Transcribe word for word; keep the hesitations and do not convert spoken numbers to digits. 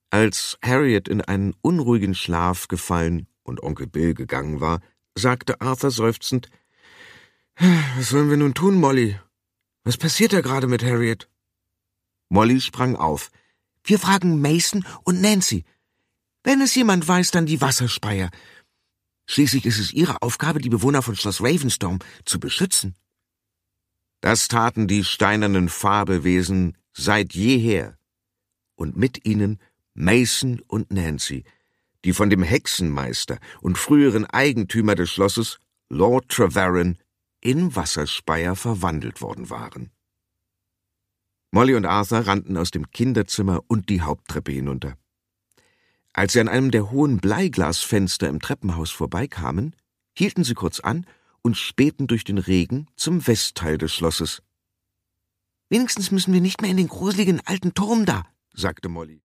Als Harriet in einen unruhigen Schlaf gefallen und Onkel Bill gegangen war, sagte Arthur seufzend: »Was sollen wir nun tun, Molly? Was passiert da gerade mit Harriet?« Molly sprang auf. »Wir fragen Mason und Nancy. Wenn es jemand weiß, dann die Wasserspeier. Schließlich ist es ihre Aufgabe, die Bewohner von Schloss Ravenstorm zu beschützen.« Das taten die steinernen Fabelwesen seit jeher, und mit ihnen Mason und Nancy, die von dem Hexenmeister und früheren Eigentümer des Schlosses, Lord Trevarron, in Wasserspeier verwandelt worden waren. Molly und Arthur rannten aus dem Kinderzimmer und die Haupttreppe hinunter. Als sie an einem der hohen Bleiglasfenster im Treppenhaus vorbeikamen, hielten sie kurz an und spähten durch den Regen zum Westteil des Schlosses. »Wenigstens müssen wir nicht mehr in den gruseligen alten Turm da«, sagte Molly.